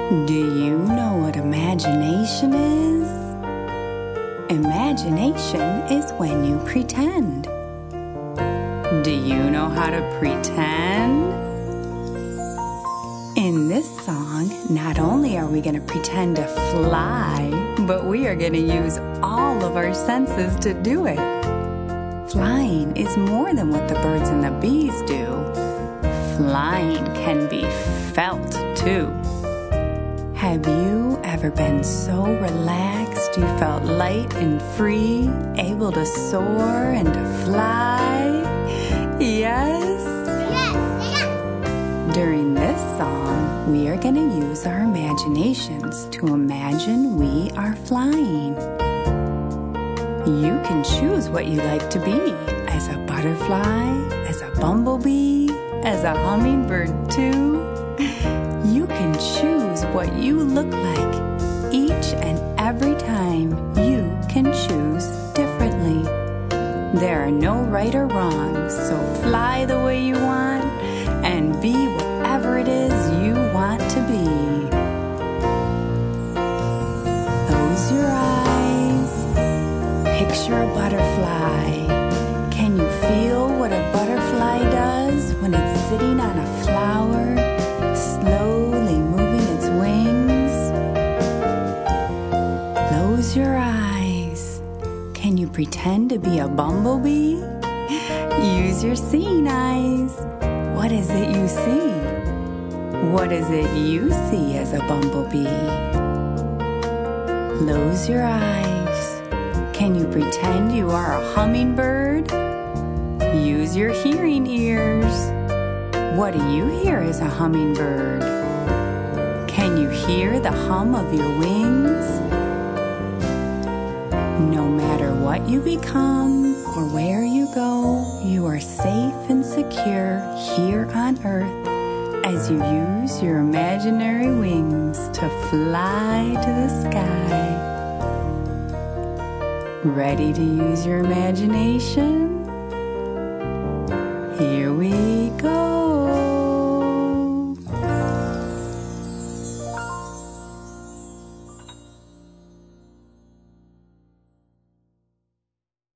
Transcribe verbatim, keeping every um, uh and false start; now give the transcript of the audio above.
Do you know what imagination is? Imagination is when you pretend. Do you know how to pretend? In this song, not only are we going to pretend to fly, but we are going to use all of our senses to do it. Flying is more than what the birds and the bees do. Flying can be felt too. Have you ever been so relaxed you felt light and free, able to soar and to fly? Yes? Yes, yes. During this song, we are going to use our imaginations to imagine we are flying. You can choose what you like to be, as a butterfly, as a bumblebee, as a hummingbird too. You can choose what you look like. Each and every time you can choose differently. There are no right or wrong, so fly the way you want and be whatever it is you want to be. Close your eyes. Picture a butterfly. Can you feel what a butterfly does when it's sitting on a flower, slowly moving its wings? Close your eyes. Can you pretend to be a bumblebee? Use your seeing eyes. What is it you see? What is it you see as a bumblebee? Close your eyes. Can you pretend you are a hummingbird? Use your hearing ears. What do you hear as a hummingbird? Can you hear the hum of your wings? No matter what you become or where you go, you are safe and secure here on earth as you use your imaginary wings to fly to the sky. Ready to use your imagination? Here we